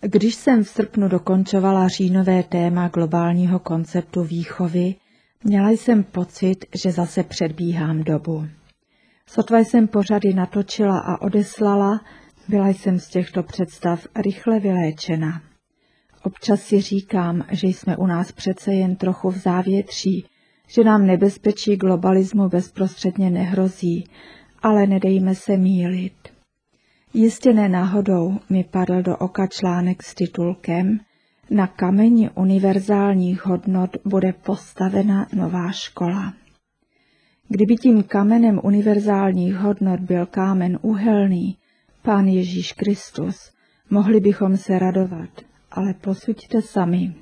Když jsem v srpnu dokončovala říjnové téma globálního konceptu výchovy, měla jsem pocit, že zase předbíhám dobu. Sotva jsem pořady natočila a odeslala, byla jsem z těchto představ rychle vyléčena. Občas si říkám, že jsme u nás přece jen trochu v závětří, že nám nebezpečí globalismu bezprostředně nehrozí, ale nedejme se mýlit. Jistě ne náhodou mi padl do oka článek s titulkem Na kameni univerzálních hodnot bude postavena nová škola. Kdyby tím kamenem univerzálních hodnot byl kámen uhelný, Pán Ježíš Kristus, mohli bychom se radovat, ale posuďte sami.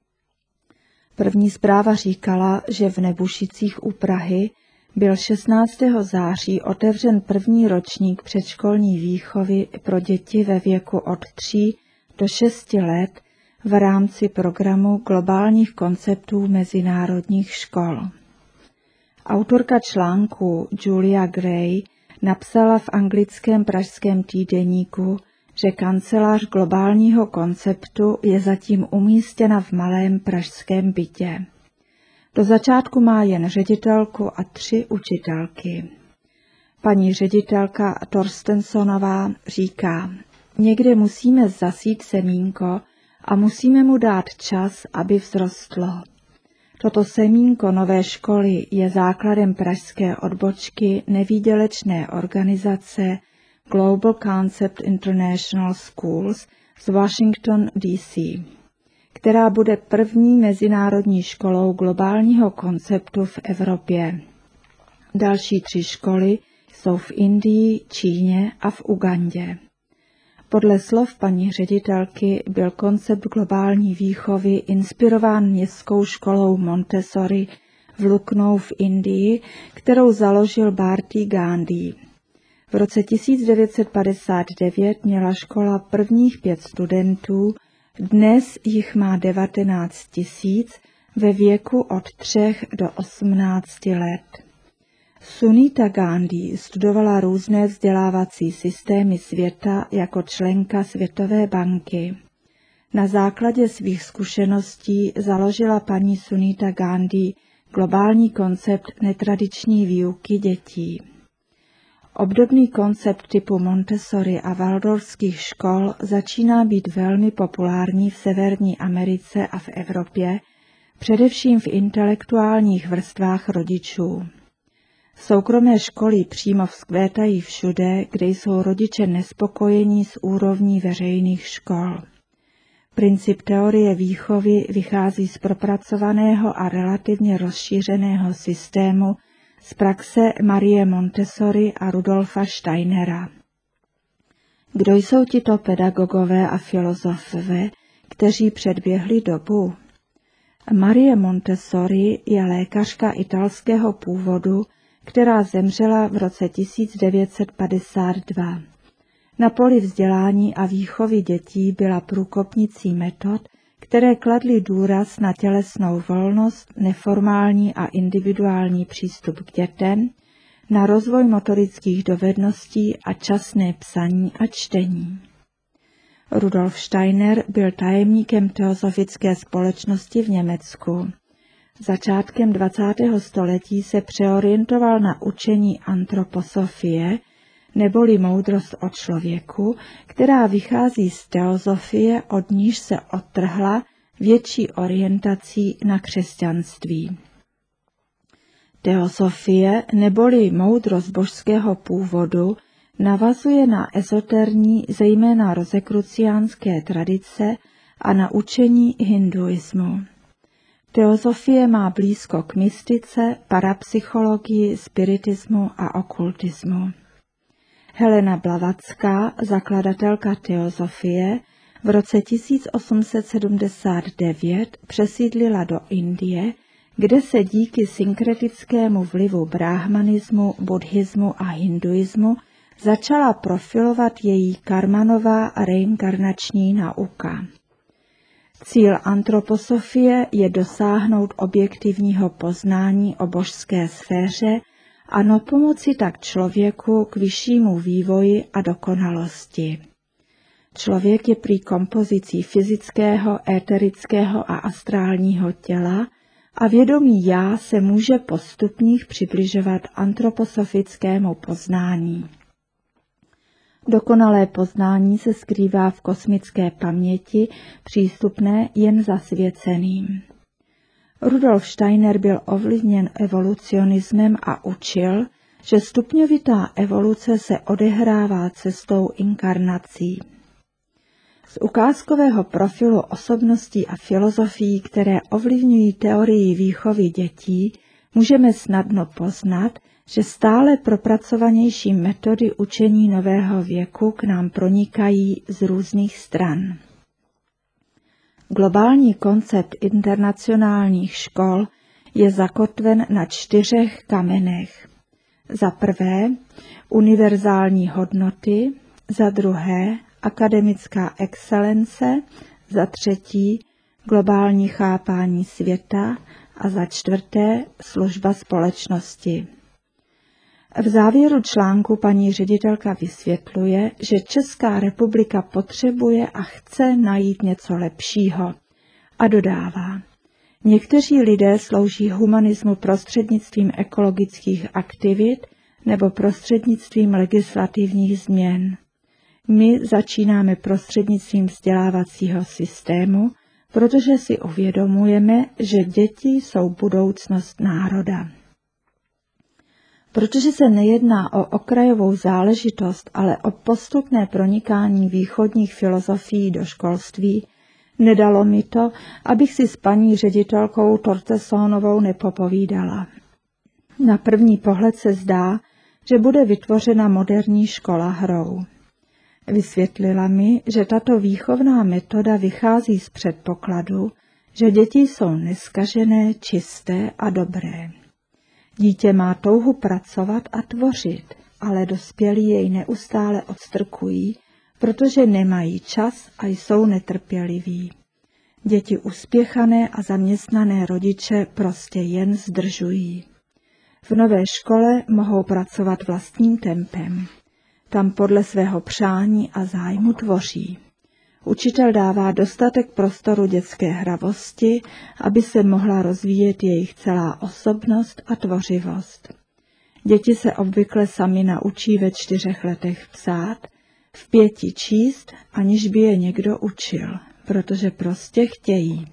První zpráva říkala, že v Nebušicích u Prahy byl 16. září otevřen první ročník předškolní výchovy pro děti ve věku od 3 do 6 let v rámci programu globálních konceptů mezinárodních škol. Autorka článku Julia Gray napsala v anglickém pražském týdeníku, že kancelář globálního konceptu je zatím umístěna v malém pražském bytě. Do začátku má jen ředitelku a 3 učitelky. Paní ředitelka Torstensonová říká, někde musíme zasít semínko a musíme mu dát čas, aby vzrostlo. Toto semínko nové školy je základem pražské odbočky nevýdělečné organizace Global Concept International Schools z Washington, D.C., která bude první mezinárodní školou globálního konceptu v Evropě. Další 3 školy jsou v Indii, Číně a v Ugandě. Podle slov paní ředitelky byl koncept globální výchovy inspirován městskou školou Montessori v Lucknow v Indii, kterou založil Bharti Gandhi. V roce 1959 měla škola prvních 5 studentů, dnes jich má 19 000 ve věku od 3 do 18 let. Sunita Gandhi studovala různé vzdělávací systémy světa jako členka Světové banky. Na základě svých zkušeností založila paní Sunita Gandhi globální koncept netradiční výuky dětí. Obdobný koncept typu Montessori a waldorfských škol začíná být velmi populární v Severní Americe a v Evropě, především v intelektuálních vrstvách rodičů. Soukromé školy přímo vzkvétají všude, kde jsou rodiče nespokojení s úrovní veřejných škol. Princip teorie výchovy vychází z propracovaného a relativně rozšířeného systému z praxe Marie Montessori a Rudolfa Steinera. Kdo jsou tito pedagogové a filozofové, kteří předběhli dobu? Marie Montessori je lékařka italského původu, která zemřela v roce 1952. Na poli vzdělání a výchovy dětí byla průkopnicí metod, které kladly důraz na tělesnou volnost, neformální a individuální přístup k dětem, na rozvoj motorických dovedností a časné psaní a čtení. Rudolf Steiner byl tajemníkem teozofické společnosti v Německu. Začátkem 20. století se přeorientoval na učení antroposofie, neboli moudrost o člověku, která vychází z teozofie, od níž se odtrhla větší orientací na křesťanství. Teozofie, neboli moudrost božského původu, navazuje na ezoterní, zejména rozekruciánské tradice a na učení hinduismu. Teozofie má blízko k mystice, parapsychologii, spiritismu a okultismu. Helena Blavatská, zakladatelka teozofie, v roce 1879 přesídlila do Indie, kde se díky synkretickému vlivu brahmanismu, buddhismu a hinduismu začala profilovat její karmanová reinkarnační nauka. Cíl antroposofie je dosáhnout objektivního poznání o božské sféře a napomoci tak člověku k vyššímu vývoji a dokonalosti. Člověk je prý kompozicí fyzického, éterického a astrálního těla a vědomí já se může postupných přibližovat antroposofickému poznání. Dokonalé poznání se skrývá v kosmické paměti, přístupné jen zasvěceným. Rudolf Steiner byl ovlivněn evolucionismem a učil, že stupňovitá evoluce se odehrává cestou inkarnací. Z ukázkového profilu osobností a filozofií, které ovlivňují teorii výchovy dětí, můžeme snadno poznat, že stále propracovanější metody učení nového věku k nám pronikají z různých stran. Globální koncept internacionálních škol je zakotven na 4 kamenech. Za prvé univerzální hodnoty, za druhé akademická excelence, za třetí globální chápání světa a za čtvrté služba společnosti. V závěru článku paní ředitelka vysvětluje, že Česká republika potřebuje a chce najít něco lepšího a dodává: někteří lidé slouží humanismu prostřednictvím ekologických aktivit nebo prostřednictvím legislativních změn. My začínáme prostřednictvím vzdělávacího systému, protože si uvědomujeme, že děti jsou budoucnost národa. Protože se nejedná o okrajovou záležitost, ale o postupné pronikání východních filozofií do školství, nedalo mi to, abych si s paní ředitelkou Tortesonovou nepopovídala. Na první pohled se zdá, že bude vytvořena moderní škola hrou. Vysvětlila mi, že tato výchovná metoda vychází z předpokladu, že děti jsou neskažené, čisté a dobré. Dítě má touhu pracovat a tvořit, ale dospělí jej neustále odstrkují, protože nemají čas a jsou netrpěliví. Děti uspěchané a zaměstnané rodiče prostě jen zdržují. V nové škole mohou pracovat vlastním tempem. Tam podle svého přání a zájmu tvoří. Učitel dává dostatek prostoru dětské hravosti, aby se mohla rozvíjet jejich celá osobnost a tvořivost. Děti se obvykle sami naučí ve 4 letech psát, v 5 číst, aniž by je někdo učil, protože prostě chtějí.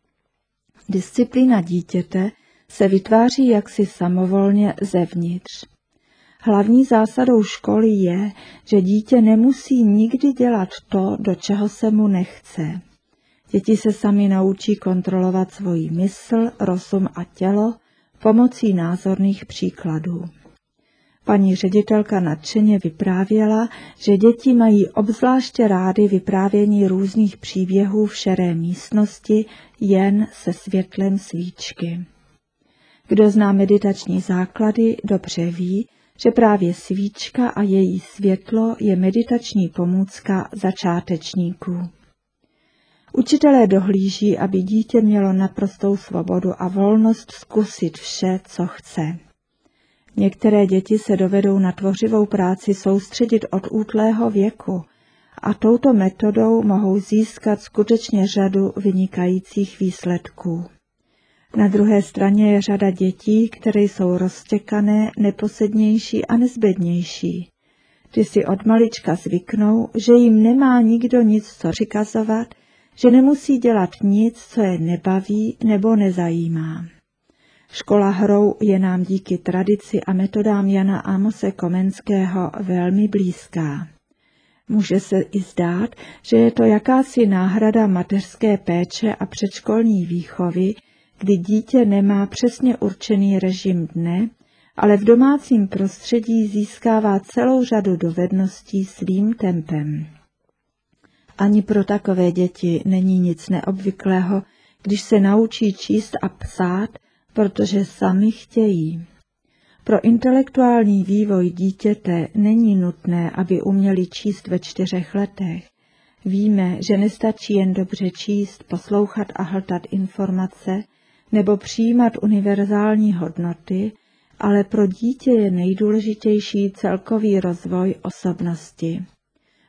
Disciplína dítěte se vytváří jaksi samovolně zevnitř. Hlavní zásadou školy je, že dítě nemusí nikdy dělat to, do čeho se mu nechce. Děti se sami naučí kontrolovat svoji mysl, rozum a tělo pomocí názorných příkladů. Paní ředitelka nadšeně vyprávěla, že děti mají obzvláště rády vyprávění různých příběhů v šeré místnosti jen se světlem svíčky. Kdo zná meditační základy, dobře ví, že právě svíčka a její světlo je meditační pomůcka začátečníků. Učitelé dohlíží, aby dítě mělo naprostou svobodu a volnost zkusit vše, co chce. Některé děti se dovedou na tvořivou práci soustředit od útlého věku a touto metodou mohou získat skutečně řadu vynikajících výsledků. Na druhé straně je řada dětí, které jsou roztěkané, neposednější a nezbednější. Ty si od malička zvyknou, že jim nemá nikdo nic co přikazovat, že nemusí dělat nic, co je nebaví nebo nezajímá. Škola hrou je nám díky tradici a metodám Jana Amose Komenského velmi blízká. Může se i zdát, že je to jakási náhrada mateřské péče a předškolní výchovy, kdy dítě nemá přesně určený režim dne, ale v domácím prostředí získává celou řadu dovedností svým tempem. Ani pro takové děti není nic neobvyklého, když se naučí číst a psát, protože sami chtějí. Pro intelektuální vývoj dítěte není nutné, aby uměli číst ve 4 letech. Víme, že nestačí jen dobře číst, poslouchat a hltat informace nebo přijímat univerzální hodnoty, ale pro dítě je nejdůležitější celkový rozvoj osobnosti.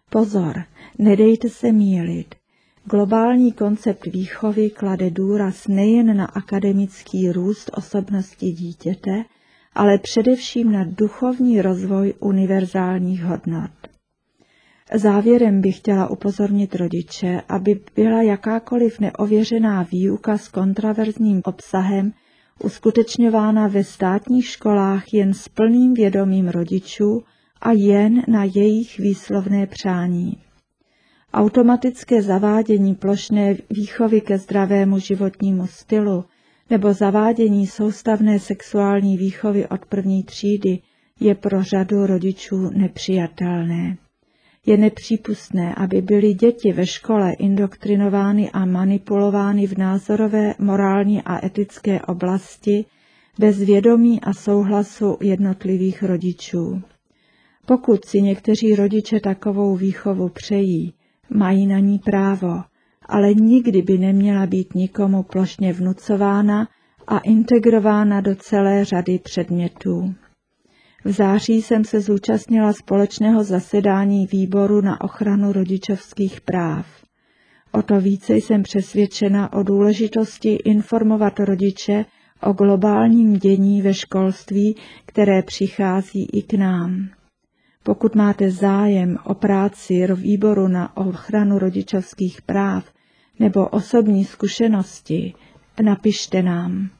Pozor, nedejte se mýlit. Globální koncept výchovy klade důraz nejen na akademický růst osobnosti dítěte, ale především na duchovní rozvoj univerzálních hodnot. Závěrem bych chtěla upozornit rodiče, aby byla jakákoliv neověřená výuka s kontraverzním obsahem uskutečňována ve státních školách jen s plným vědomím rodičů a jen na jejich výslovné přání. Automatické zavádění plošné výchovy ke zdravému životnímu stylu nebo zavádění soustavné sexuální výchovy od 1. třídy je pro řadu rodičů nepřijatelné. Je nepřípustné, aby byly děti ve škole indoktrinovány a manipulovány v názorové, morální a etické oblasti bez vědomí a souhlasu jednotlivých rodičů. Pokud si někteří rodiče takovou výchovu přejí, mají na ní právo, ale nikdy by neměla být nikomu plošně vnucována a integrována do celé řady předmětů. V září jsem se zúčastnila společného zasedání výboru na ochranu rodičovských práv. O to více jsem přesvědčena o důležitosti informovat rodiče o globálním dění ve školství, které přichází i k nám. Pokud máte zájem o práci výboru na ochranu rodičovských práv nebo osobní zkušenosti, napište nám.